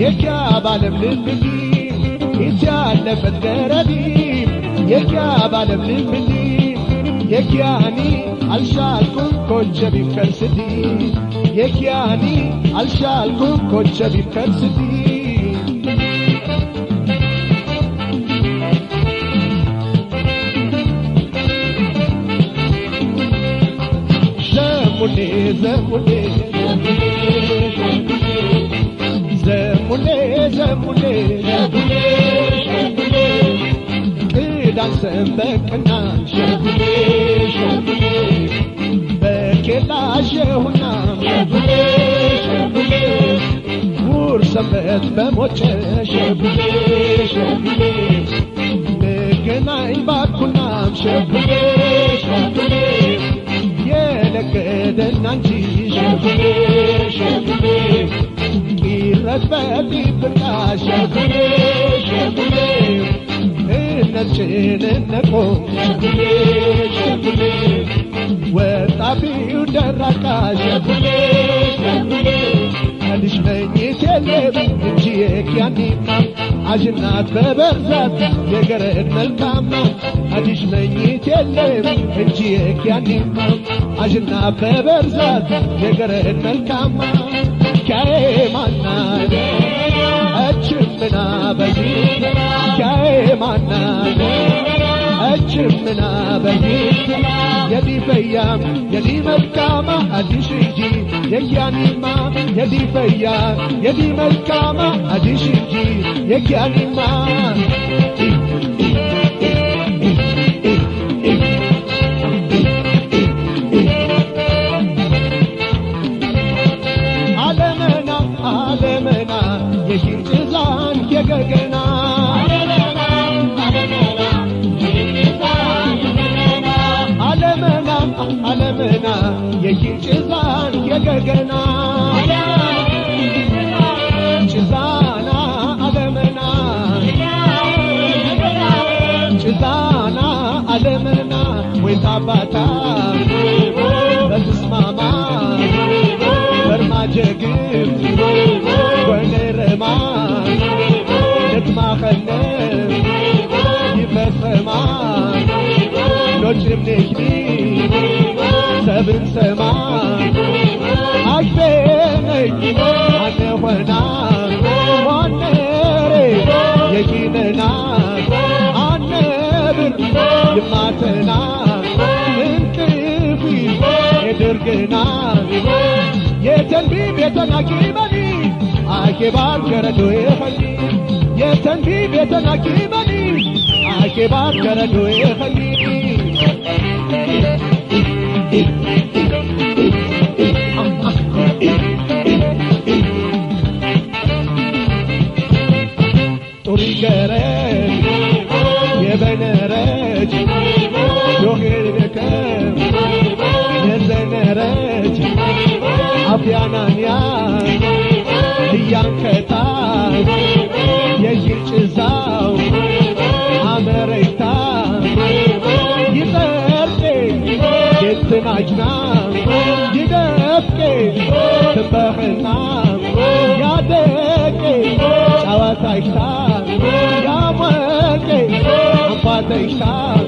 የካባለም ልብሊ ይቻለበት ገረዲ የካባለም ልብሊ የኪያኒ አልሻልኩም ኮቸቢ ከርስዲ የኪያኒ አልሻልኩም ኮቸቢ ከርስዲ ዘሙኔ ቅዳን ሰንበቅና በኬላ ሸሁና ውር ሰንበት በሞጨ ንገናኝ ባኩና የለገደና እንጂ ይረበጥ ይብቃሽ እነችን ነቆም ወጣቢው ደራቃሽ አዲስ መኝት የለም እንጂ የኪያኒማ አጅናት በበርዛት የገረድ መልካማ አዲስ መኝት የለም እንጂ የኪያኒማ አጅናት በበርዛት የገረድ መልካማ ካይማና አችምና በዚ ካይማና አችምና በዚ የዲፈያም የዲመልካማ አዲስ እንጂ የኪያኒማ የዲፈያም የዲመልካማ አዲስ እንጂ የኪያኒማ አለመና የሽንጭዛን የገገና አለመና የሽንጭዛን የገገና ጭዛና አለመና ጭዛና አለመና ወይታባታ በተስማማ በርማጀግም ወነረማ ነትማኸነ ይፈሰማ ሎችም ነሽኒ ሰብን ሰማ አሽበነኝ አነሆና ዋነሬ የኪነና አነብር ይማተና እንቅፊ የድርግና የተንቢብ የተናቂበኒ አኬባር ገረዶ የኸሊ የተንቢብ የተናቂበኒ አኬባር ገረዶ የኸሊ ጡሪ ገረድ የበነረጅ ጆሄር ደከም የዘነረጅ አፍያናንያ እያንከታ የሽንጭዛው አመረይታ ይጠርቄ የትናጅና ይደፍቄ ትበኽና ያደቄ ጫዋታይታ ያመቄ አንፋተይታ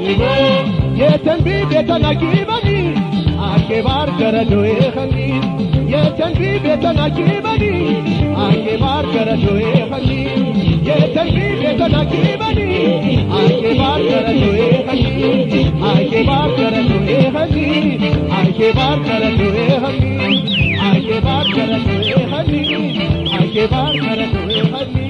የተንቢብ የተናቂበኒ አኬባር ገረዶ የኸሊ የተንቢብ የተናቂበኒ አኬባር ገረዶ የኸሊ የተንቢብ የተናቂበኒ አኬባር ገረዶ የኸሊ አኬባር ገረዶ የኸሊ አኬባር ገረዶ የኸሊ አኬባር ገረዶ የኸሊ አኬባር ገረዶ የኸሊ